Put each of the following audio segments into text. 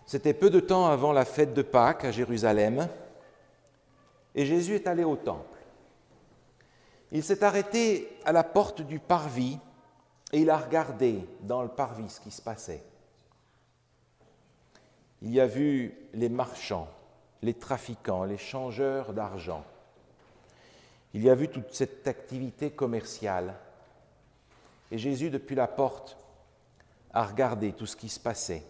C'était peu de temps avant la fête de Pâques à Jérusalem, et Jésus est allé au temple. Il s'est arrêté à la porte du parvis et il a regardé dans le parvis ce qui se passait. Il y a vu les marchands, les trafiquants, les changeurs d'argent. Il y a vu toute cette activité commerciale. Et Jésus, depuis la porte, a regardé tout ce qui se passait.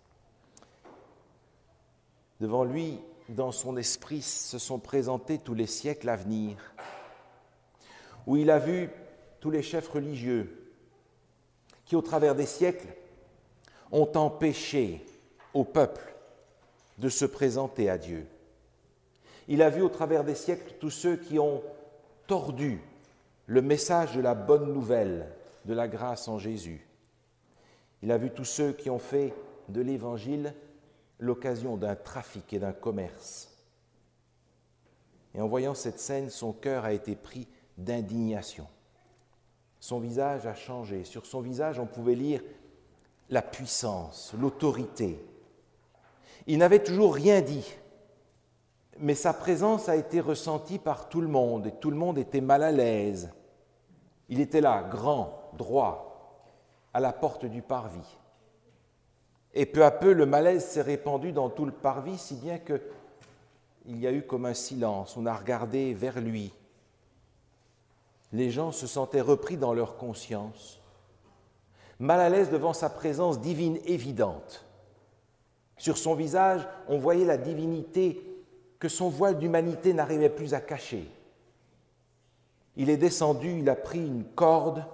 Devant lui, dans son esprit, se sont présentés tous les siècles à venir, où il a vu tous les chefs religieux qui, au travers des siècles, ont empêché au peuple de se présenter à Dieu. Il a vu au travers des siècles tous ceux qui ont tordu le message de la bonne nouvelle de la grâce en Jésus. Il a vu tous ceux qui ont fait de l'Évangile l'occasion d'un trafic et d'un commerce. Et en voyant cette scène, son cœur a été pris d'indignation. Son visage a changé. Sur son visage, on pouvait lire la puissance, l'autorité. Il n'avait toujours rien dit, mais sa présence a été ressentie par tout le monde, et tout le monde était mal à l'aise. Il était là, grand, droit, à la porte du parvis. Et peu à peu, le malaise s'est répandu dans tout le parvis, si bien qu'il y a eu comme un silence. On a regardé vers lui. Les gens se sentaient repris dans leur conscience, mal à l'aise devant sa présence divine évidente. Sur son visage, on voyait la divinité que son voile d'humanité n'arrivait plus à cacher. Il est descendu, il a pris une corde,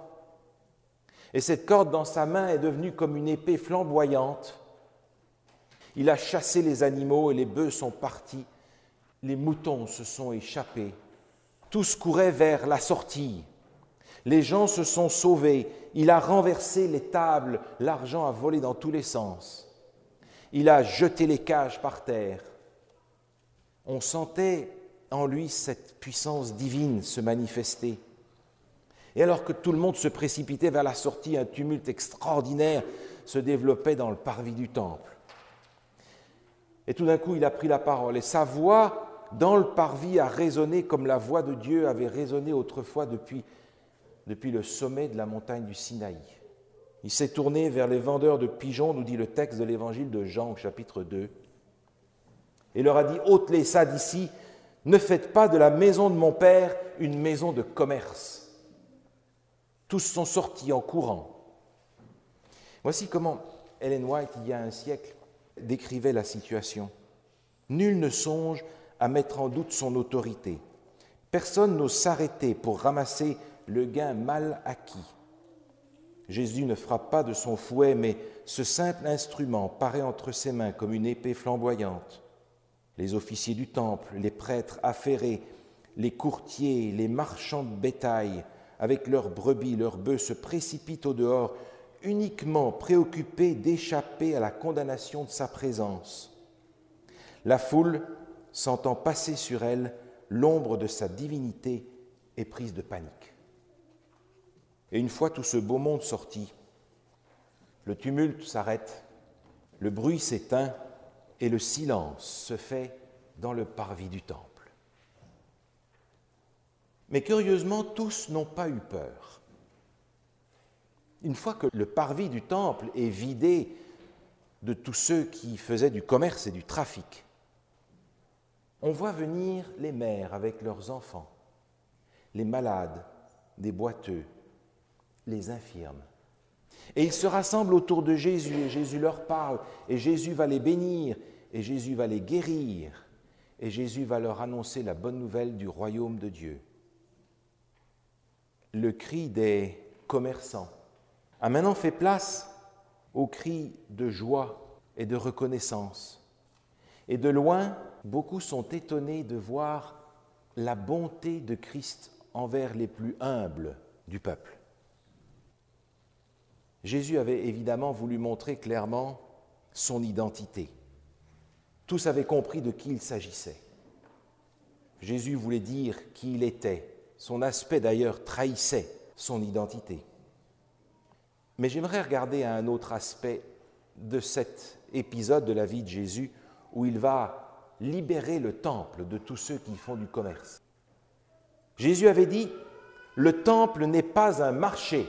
et cette corde dans sa main est devenue comme une épée flamboyante. Il a chassé les animaux et les bœufs sont partis, les moutons se sont échappés. Tous couraient vers la sortie. Les gens se sont sauvés. Il a renversé les tables. L'argent a volé dans tous les sens. Il a jeté les cages par terre. On sentait en lui cette puissance divine se manifester. Et alors que tout le monde se précipitait vers la sortie, un tumulte extraordinaire se développait dans le parvis du temple. Et tout d'un coup, il a pris la parole. Et sa voix dans le parvis a résonné comme la voix de Dieu avait résonné autrefois depuis le sommet de la montagne du Sinaï. Il s'est tourné vers les vendeurs de pigeons, nous dit le texte de l'évangile de Jean, chapitre 2, et leur a dit « Ôtez ça d'ici, ne faites pas de la maison de mon Père une maison de commerce. » Tous sont sortis en courant. Voici comment Ellen White, il y a un siècle, décrivait la situation. Nul ne songe à mettre en doute son autorité. Personne n'ose s'arrêter pour ramasser le gain mal acquis. Jésus ne frappe pas de son fouet, mais ce simple instrument paraît entre ses mains comme une épée flamboyante. Les officiers du temple, les prêtres affairés, les courtiers, les marchands de bétail, avec leurs brebis, leurs bœufs, se précipitent au dehors, uniquement préoccupés d'échapper à la condamnation de sa présence. La foule, sentant passer sur elle l'ombre de sa divinité, est prise de panique. Et une fois tout ce beau monde sorti, le tumulte s'arrête, le bruit s'éteint et le silence se fait dans le parvis du temple. Mais curieusement, tous n'ont pas eu peur. Une fois que le parvis du temple est vidé de tous ceux qui faisaient du commerce et du trafic, on voit venir les mères avec leurs enfants, les malades, des boiteux, les infirmes. Et ils se rassemblent autour de Jésus, et Jésus leur parle, et Jésus va les bénir, et Jésus va les guérir, et Jésus va leur annoncer la bonne nouvelle du royaume de Dieu. Le cri des commerçants a maintenant fait place au cri de joie et de reconnaissance. Et de loin, beaucoup sont étonnés de voir la bonté de Christ envers les plus humbles du peuple. Jésus avait évidemment voulu montrer clairement son identité. Tous avaient compris de qui il s'agissait. Jésus voulait dire qui il était. Son aspect d'ailleurs trahissait son identité. Mais j'aimerais regarder à un autre aspect de cet épisode de la vie de Jésus où il va libérer le temple de tous ceux qui font du commerce. Jésus avait dit, le temple n'est pas un marché.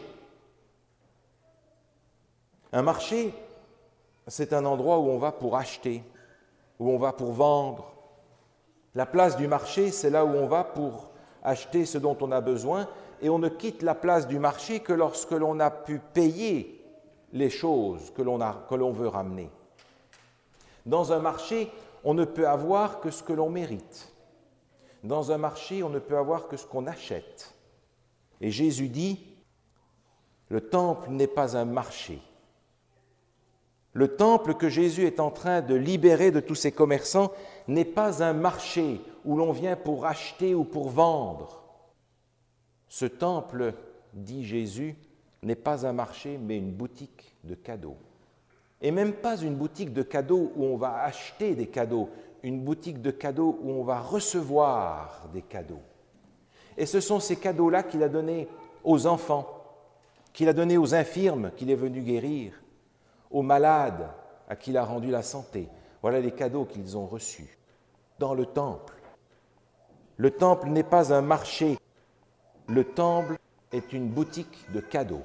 Un marché, c'est un endroit où on va pour acheter, où on va pour vendre. La place du marché, c'est là où on va pour acheter ce dont on a besoin, et on ne quitte la place du marché que lorsque l'on a pu payer les choses que l'on veut ramener. Dans un marché, on ne peut avoir que ce que l'on mérite. Dans un marché, on ne peut avoir que ce qu'on achète. Et Jésus dit, le temple n'est pas un marché. Le temple que Jésus est en train de libérer de tous ces commerçants n'est pas un marché où l'on vient pour acheter ou pour vendre. Ce temple, dit Jésus, n'est pas un marché, mais une boutique de cadeaux. Et même pas une boutique de cadeaux où on va acheter des cadeaux, une boutique de cadeaux où on va recevoir des cadeaux. Et ce sont ces cadeaux-là qu'il a donnés aux enfants, qu'il a donnés aux infirmes qu'il est venu guérir, aux malades à qui il a rendu la santé. Voilà les cadeaux qu'ils ont reçus dans le temple. Le temple n'est pas un marché, le temple est une boutique de cadeaux.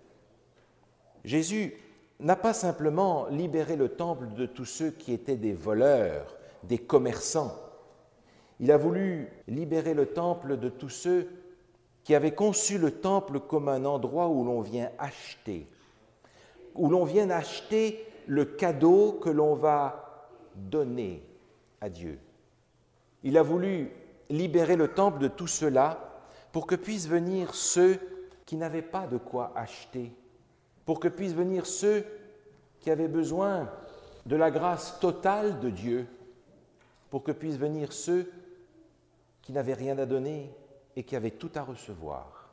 Jésus n'a pas simplement libéré le temple de tous ceux qui étaient des voleurs, des commerçants. Il a voulu libérer le temple de tous ceux qui avaient conçu le temple comme un endroit où l'on vient acheter, où l'on vient acheter le cadeau que l'on va donner à Dieu. Il a voulu libérer le temple de tout cela pour que puissent venir ceux qui n'avaient pas de quoi acheter, pour que puissent venir ceux qui avaient besoin de la grâce totale de Dieu, pour que puissent venir ceux qui n'avaient rien à donner et qui avaient tout à recevoir.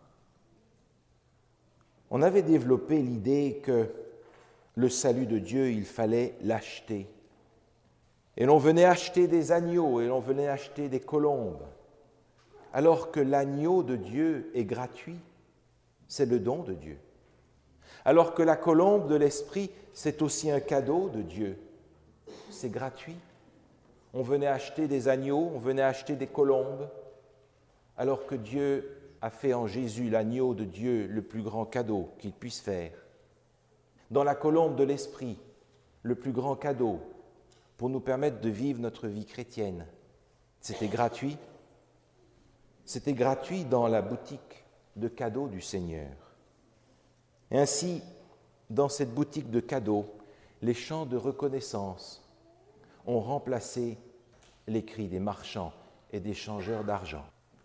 On avait développé l'idée que le salut de Dieu, il fallait l'acheter. Et l'on venait acheter des agneaux et l'on venait acheter des colombes, alors que l'agneau de Dieu est gratuit, c'est le don de Dieu. Alors que la colombe de l'Esprit, c'est aussi un cadeau de Dieu, c'est gratuit. On venait acheter des agneaux, on venait acheter des colombes, alors que Dieu a fait en Jésus, l'agneau de Dieu, le plus grand cadeau qu'il puisse faire. Dans la colombe de l'Esprit, le plus grand cadeau pour nous permettre de vivre notre vie chrétienne. C'était gratuit. C'était gratuit dans la boutique de cadeaux du Seigneur. Et ainsi, dans cette boutique de cadeaux, les chants de reconnaissance ont remplacé les cris des marchands et des changeurs d'argent.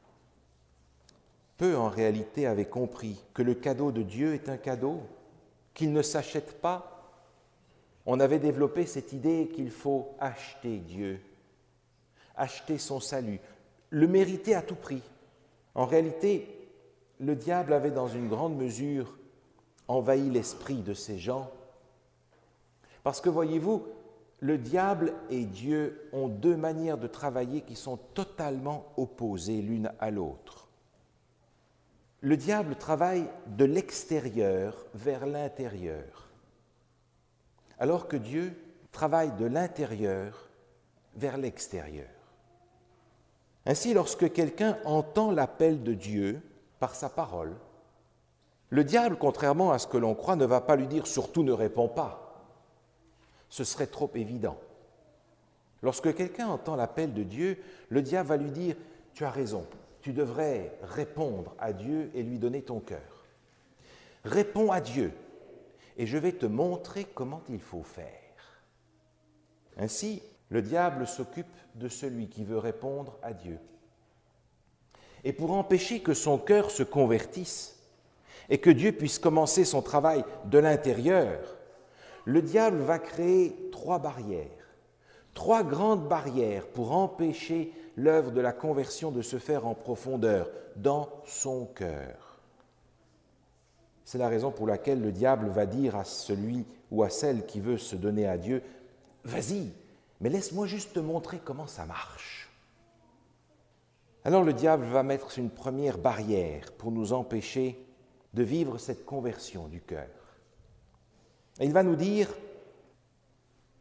Peu, en réalité, avaient compris que le cadeau de Dieu est un cadeau, qu'il ne s'achète pas. On avait développé cette idée qu'il faut acheter Dieu, acheter son salut, le mériter à tout prix. En réalité, le diable avait dans une grande mesure envahi l'esprit de ces gens, parce que, voyez-vous, le diable et Dieu ont deux manières de travailler qui sont totalement opposées l'une à l'autre. Le diable travaille de l'extérieur vers l'intérieur, alors que Dieu travaille de l'intérieur vers l'extérieur. Ainsi, lorsque quelqu'un entend l'appel de Dieu par sa parole, le diable, contrairement à ce que l'on croit, ne va pas lui dire « surtout ne réponds pas ». Ce serait trop évident. Lorsque quelqu'un entend l'appel de Dieu, le diable va lui dire « tu as raison, tu devrais répondre à Dieu et lui donner ton cœur. Réponds à Dieu et je vais te montrer comment il faut faire. » Ainsi, le diable s'occupe de celui qui veut répondre à Dieu. Et pour empêcher que son cœur se convertisse et que Dieu puisse commencer son travail de l'intérieur, le diable va créer trois barrières, trois grandes barrières pour empêcher l'œuvre de la conversion de se faire en profondeur dans son cœur. C'est la raison pour laquelle le diable va dire à celui ou à celle qui veut se donner à Dieu « Vas-y, mais laisse-moi juste te montrer comment ça marche. » Alors le diable va mettre une première barrière pour nous empêcher de vivre cette conversion du cœur. Et il va nous dire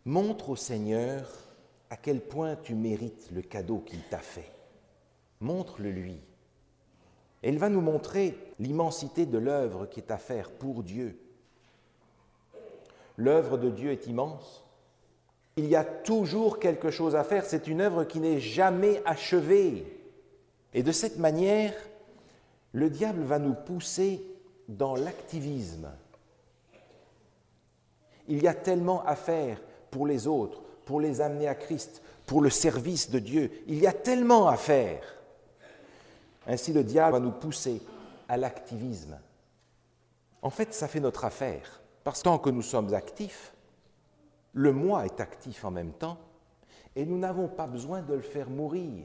montre au Seigneur à quel point tu mérites le cadeau qu'il t'a fait. Montre-le lui. Et il va nous montrer l'immensité de l'œuvre qui est à faire pour Dieu. L'œuvre de Dieu est immense. Il y a toujours quelque chose à faire. C'est une œuvre qui n'est jamais achevée. Et de cette manière, le diable va nous pousser dans l'activisme. Il y a tellement à faire pour les autres, pour les amener à Christ, pour le service de Dieu. Il y a tellement à faire. Ainsi, le diable va nous pousser à l'activisme. En fait, ça fait notre affaire, parce que tant que nous sommes actifs, le moi est actif en même temps, et nous n'avons pas besoin de le faire mourir.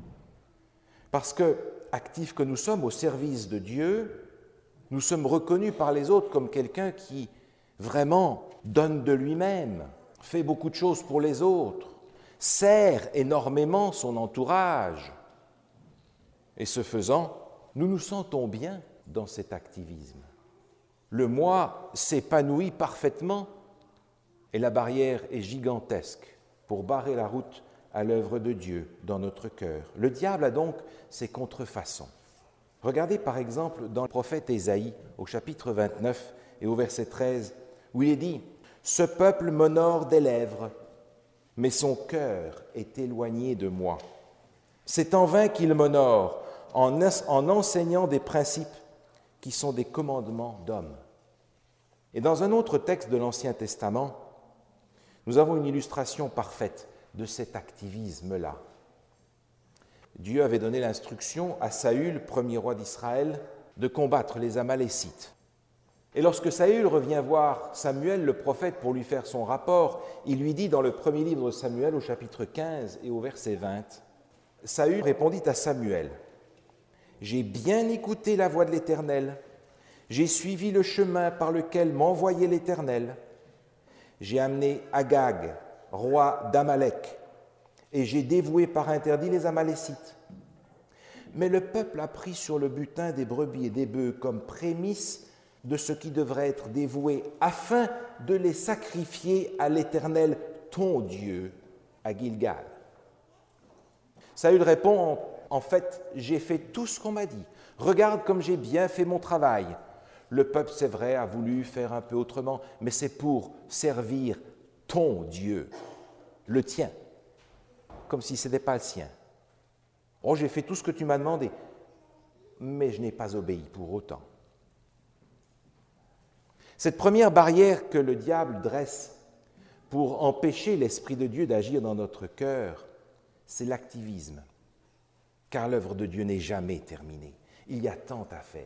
Parce que, actifs que nous sommes au service de Dieu, nous sommes reconnus par les autres comme quelqu'un qui vraiment donne de lui-même, fait beaucoup de choses pour les autres, sert énormément son entourage. Et ce faisant, nous nous sentons bien dans cet activisme. Le moi s'épanouit parfaitement et la barrière est gigantesque pour barrer la route à l'œuvre de Dieu dans notre cœur. Le diable a donc ses contrefaçons. Regardez par exemple dans le prophète Ésaïe au chapitre 29 et au verset 13 où il est dit « Ce peuple m'honore des lèvres, mais son cœur est éloigné de moi. C'est en vain qu'il m'honore en enseignant des principes qui sont des commandements d'hommes. » Et dans un autre texte de l'Ancien Testament, nous avons une illustration parfaite de cet activisme-là. Dieu avait donné l'instruction à Saül, premier roi d'Israël, de combattre les Amalécites. Et lorsque Saül revient voir Samuel, le prophète, pour lui faire son rapport, il lui dit dans le premier livre de Samuel, au chapitre 15 et au verset 20, Saül répondit à Samuel, « J'ai bien écouté la voix de l'Éternel, j'ai suivi le chemin par lequel m'envoyait l'Éternel. J'ai amené Agag, roi d'Amalek, et j'ai dévoué par interdit les Amalécites. Mais le peuple a pris sur le butin des brebis et des bœufs comme prémisse de ce qui devrait être dévoué, afin de les sacrifier à l'Éternel, ton Dieu, à Gilgal. » Saül répond, en fait, j'ai fait tout ce qu'on m'a dit. Regarde comme j'ai bien fait mon travail. Le peuple, c'est vrai, a voulu faire un peu autrement, mais c'est pour servir ton Dieu, le tien, comme si ce n'était pas le sien. Oh, j'ai fait tout ce que tu m'as demandé, mais je n'ai pas obéi pour autant. Cette première barrière que le diable dresse pour empêcher l'Esprit de Dieu d'agir dans notre cœur, c'est l'activisme, car l'œuvre de Dieu n'est jamais terminée. Il y a tant à faire.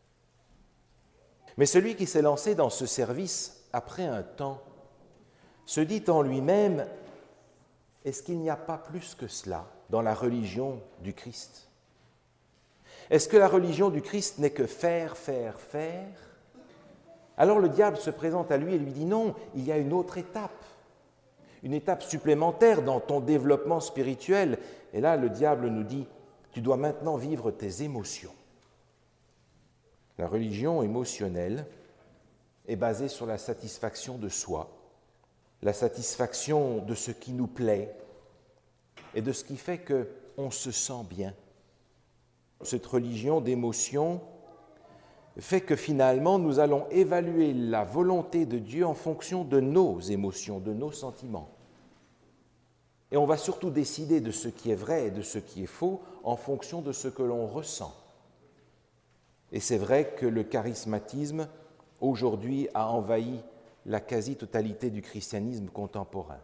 Mais celui qui s'est lancé dans ce service, après un temps, se dit en lui-même, est-ce qu'il n'y a pas plus que cela dans la religion du Christ? Est-ce que la religion du Christ n'est que faire, faire, faire? Alors le diable se présente à lui et lui dit non, il y a une autre étape, une étape supplémentaire dans ton développement spirituel. Et là, le diable nous dit, tu dois maintenant vivre tes émotions. La religion émotionnelle est basée sur la satisfaction de soi, la satisfaction de ce qui nous plaît et de ce qui fait qu'on se sent bien. Cette religion d'émotion fait que finalement nous allons évaluer la volonté de Dieu en fonction de nos émotions, de nos sentiments. Et on va surtout décider de ce qui est vrai et de ce qui est faux en fonction de ce que l'on ressent. Et c'est vrai que le charismatisme, aujourd'hui, a envahi la quasi-totalité du christianisme contemporain.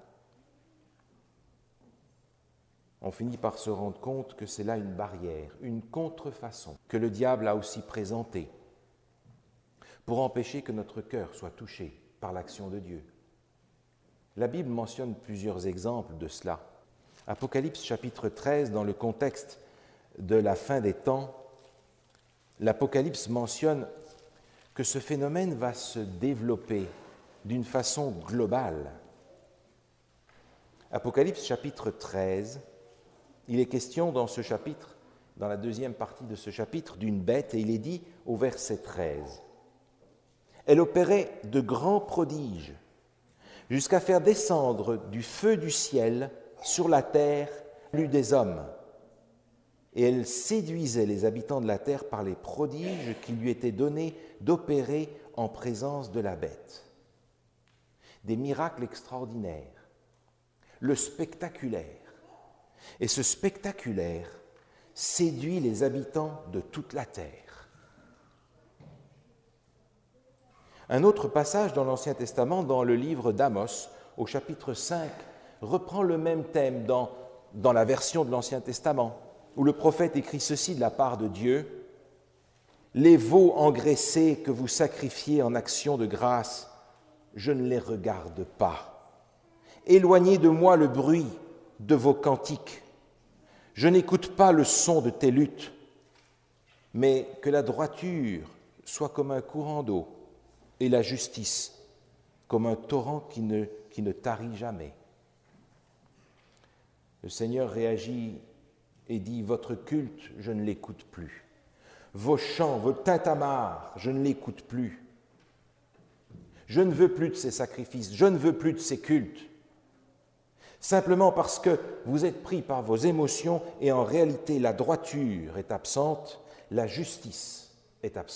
On finit par se rendre compte que c'est là une barrière, une contrefaçon que le diable a aussi présentée pour empêcher que notre cœur soit touché par l'action de Dieu. La Bible mentionne plusieurs exemples de cela. Apocalypse chapitre 13, dans le contexte de la fin des temps, l'Apocalypse mentionne que ce phénomène va se développer d'une façon globale. Apocalypse chapitre 13, il est question dans ce chapitre, dans la deuxième partie de ce chapitre, d'une bête, et il est dit au verset 13 « Elle opérait de grands prodiges, jusqu'à faire descendre du feu du ciel sur la terre plus des hommes. Et elle séduisait les habitants de la terre par les prodiges qui lui étaient donnés d'opérer en présence de la bête. Des miracles extraordinaires, le spectaculaire. Et ce spectaculaire séduit les habitants de toute la terre. Un autre passage dans l'Ancien Testament, dans le livre d'Amos, au chapitre 5, reprend le même thème dans la version de l'Ancien Testament, où le prophète écrit ceci de la part de Dieu: « Les veaux engraissés que vous sacrifiez en action de grâce, je ne les regarde pas. Éloignez de moi le bruit de vos cantiques. Je n'écoute pas le son de tes luttes, mais que la droiture soit comme un courant d'eau et la justice comme un torrent qui ne tarit jamais. » Le Seigneur réagit et dit: « Votre culte, je ne l'écoute plus. Vos chants, vos tintamars, je ne l'écoute plus. Je ne veux plus de ces sacrifices, je ne veux plus de ces cultes. Simplement parce que vous êtes pris par vos émotions et en réalité la droiture est absente, la justice est absente. »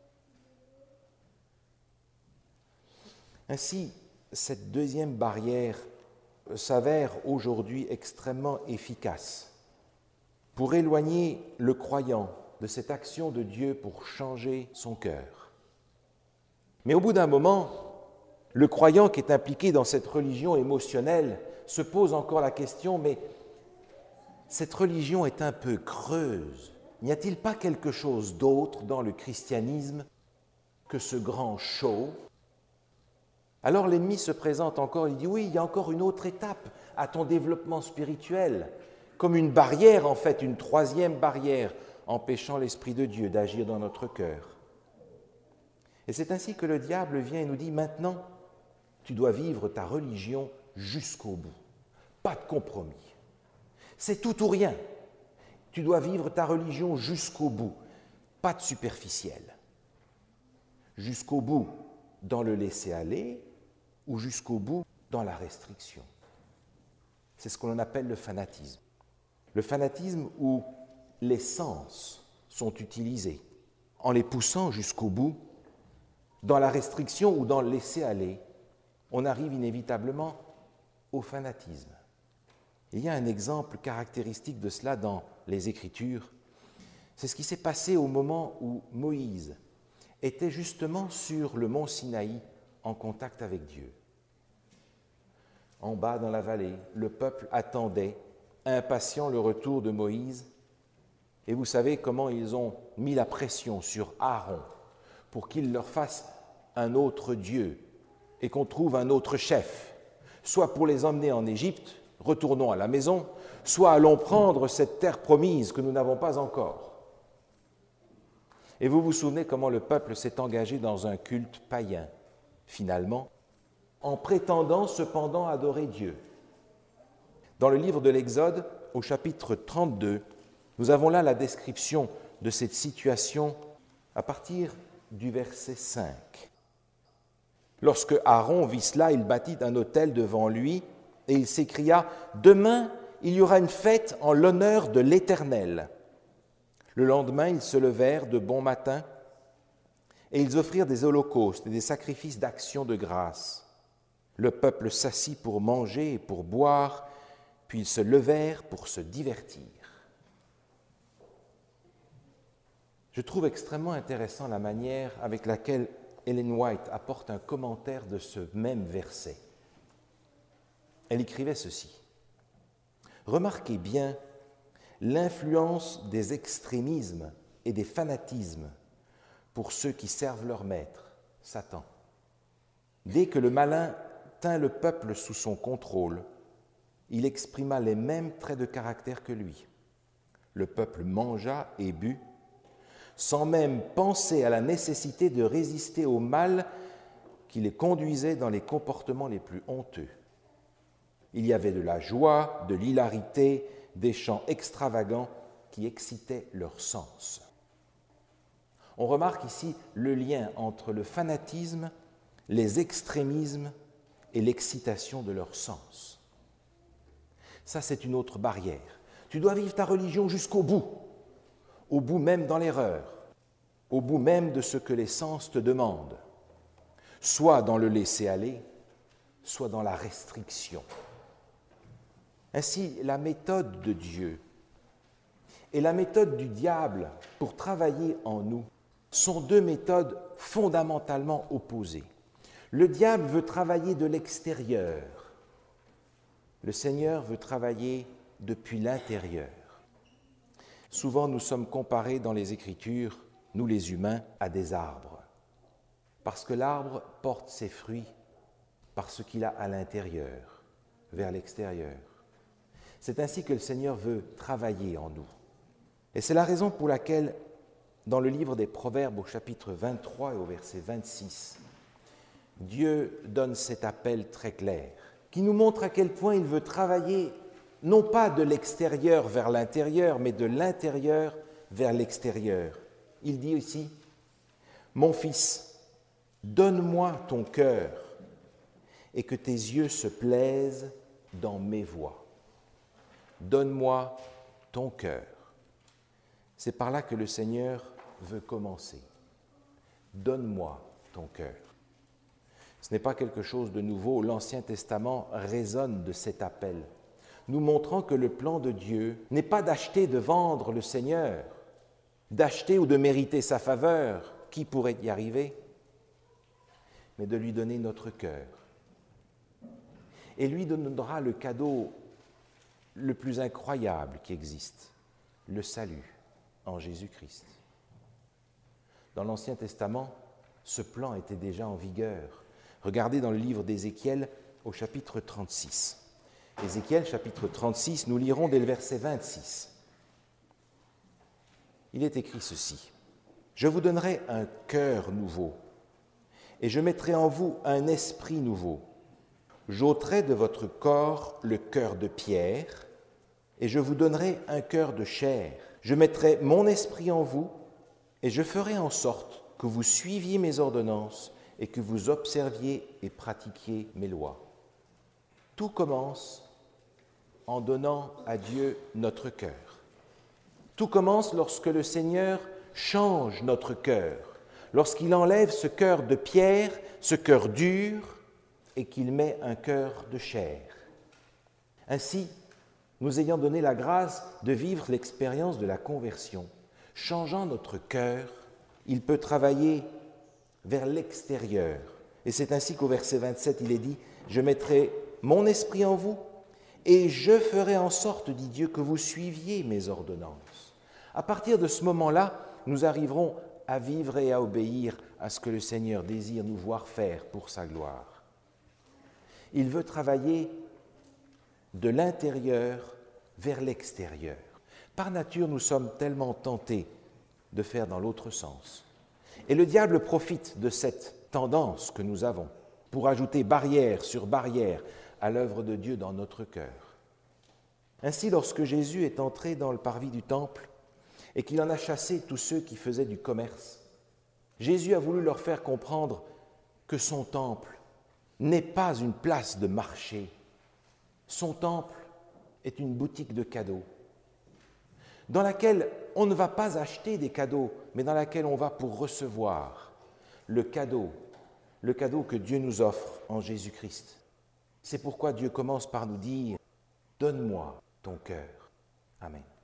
Ainsi, cette deuxième barrière s'avère aujourd'hui extrêmement efficace pour éloigner le croyant de cette action de Dieu pour changer son cœur. Mais au bout d'un moment, le croyant qui est impliqué dans cette religion émotionnelle se pose encore la question: mais cette religion est un peu creuse. N'y a-t-il pas quelque chose d'autre dans le christianisme que ce grand show? Alors l'ennemi se présente encore, il dit: oui, il y a encore une autre étape à ton développement spirituel, comme une barrière en fait, une troisième barrière, empêchant l'Esprit de Dieu d'agir dans notre cœur. Et c'est ainsi que le diable vient et nous dit: maintenant, tu dois vivre ta religion jusqu'au bout. Pas de compromis. C'est tout ou rien. Tu dois vivre ta religion jusqu'au bout. Pas de superficiel. Jusqu'au bout dans le laisser-aller ou jusqu'au bout dans la restriction. C'est ce qu'on appelle le fanatisme. Le fanatisme où les sens sont utilisés, en les poussant jusqu'au bout, dans la restriction ou dans le laisser-aller, on arrive inévitablement au fanatisme. Il y a un exemple caractéristique de cela dans les Écritures. C'est ce qui s'est passé au moment où Moïse était justement sur le mont Sinaï en contact avec Dieu. En bas dans la vallée, le peuple attendait, impatient, le retour de Moïse. Et vous savez comment ils ont mis la pression sur Aaron pour qu'il leur fasse un autre Dieu et qu'on trouve un autre chef, soit pour les emmener en Égypte, retournons à la maison, soit allons prendre cette terre promise que nous n'avons pas encore. Et vous vous souvenez comment le peuple s'est engagé dans un culte païen, finalement, en prétendant cependant adorer Dieu. Dans le livre de l'Exode, au chapitre 32, nous avons là la description de cette situation à partir du verset 5. Lorsque Aaron vit cela, il bâtit un autel devant lui et il s'écria: « Demain, il y aura une fête en l'honneur de l'Éternel. » Le lendemain, ils se levèrent de bon matin et ils offrirent des holocaustes et des sacrifices d'action de grâce. Le peuple s'assit pour manger et pour boire, puis ils se levèrent pour se divertir. Je trouve extrêmement intéressant la manière avec laquelle Ellen White apporte un commentaire de ce même verset. Elle écrivait ceci: « Remarquez bien l'influence des extrémismes et des fanatismes pour ceux qui servent leur maître, Satan. Dès que le malin tint le peuple sous son contrôle, il exprima les mêmes traits de caractère que lui. Le peuple mangea et but, sans même penser à la nécessité de résister au mal qui les conduisait dans les comportements les plus honteux. Il y avait de la joie, de l'hilarité, des chants extravagants qui excitaient leurs sens. » On remarque ici le lien entre le fanatisme, les extrémismes et l'excitation de leurs sens. Ça, c'est une autre barrière. Tu dois vivre ta religion jusqu'au bout même dans l'erreur, au bout même de ce que les sens te demandent, soit dans le laisser-aller, soit dans la restriction. Ainsi, la méthode de Dieu et la méthode du diable pour travailler en nous sont deux méthodes fondamentalement opposées. Le diable veut travailler de l'extérieur. Le Seigneur veut travailler depuis l'intérieur. Souvent, nous sommes comparés dans les Écritures, nous les humains, à des arbres. Parce que l'arbre porte ses fruits par ce qu'il a à l'intérieur, vers l'extérieur. C'est ainsi que le Seigneur veut travailler en nous. Et c'est la raison pour laquelle, dans le livre des Proverbes, au chapitre 23 et au verset 26, Dieu donne cet appel très clair, qui nous montre à quel point il veut travailler, non pas de l'extérieur vers l'intérieur, mais de l'intérieur vers l'extérieur. Il dit ici, « Mon fils, donne-moi ton cœur, et que tes yeux se plaisent dans mes voies. Donne-moi ton cœur. » C'est par là que le Seigneur veut commencer. Donne-moi ton cœur. Ce n'est pas quelque chose de nouveau. L'Ancien Testament résonne de cet appel, nous montrant que le plan de Dieu n'est pas d'acheter, de vendre le Seigneur, d'acheter ou de mériter sa faveur, qui pourrait y arriver, mais de lui donner notre cœur. Et lui donnera le cadeau le plus incroyable qui existe, le salut en Jésus-Christ. Dans l'Ancien Testament, ce plan était déjà en vigueur. Regardez dans le livre d'Ézéchiel au chapitre 36. Ézéchiel, chapitre 36, nous lirons dès le verset 26. Il est écrit ceci. « Je vous donnerai un cœur nouveau, et je mettrai en vous un esprit nouveau. J'ôterai de votre corps le cœur de pierre, et je vous donnerai un cœur de chair. Je mettrai mon esprit en vous, et je ferai en sorte que vous suiviez mes ordonnances et que vous observiez et pratiquiez mes lois. » Tout commence en donnant à Dieu notre cœur. Tout commence lorsque le Seigneur change notre cœur, lorsqu'il enlève ce cœur de pierre, ce cœur dur, et qu'il met un cœur de chair. Ainsi, nous ayant donné la grâce de vivre l'expérience de la conversion, changeant notre cœur, il peut travailler vers l'extérieur. Et c'est ainsi qu'au verset 27, il est dit « Je mettrai mon esprit en vous et je ferai en sorte, dit Dieu, que vous suiviez mes ordonnances. » À partir de ce moment-là, nous arriverons à vivre et à obéir à ce que le Seigneur désire nous voir faire pour sa gloire. Il veut travailler de l'intérieur vers l'extérieur. Par nature, nous sommes tellement tentés de faire dans l'autre sens. Et le diable profite de cette tendance que nous avons pour ajouter barrière sur barrière à l'œuvre de Dieu dans notre cœur. Ainsi, lorsque Jésus est entré dans le parvis du temple et qu'il en a chassé tous ceux qui faisaient du commerce, Jésus a voulu leur faire comprendre que son temple n'est pas une place de marché. Son temple est une boutique de cadeaux, dans laquelle on ne va pas acheter des cadeaux, mais dans laquelle on va pour recevoir le cadeau que Dieu nous offre en Jésus-Christ. C'est pourquoi Dieu commence par nous dire « Donne-moi ton cœur. » Amen.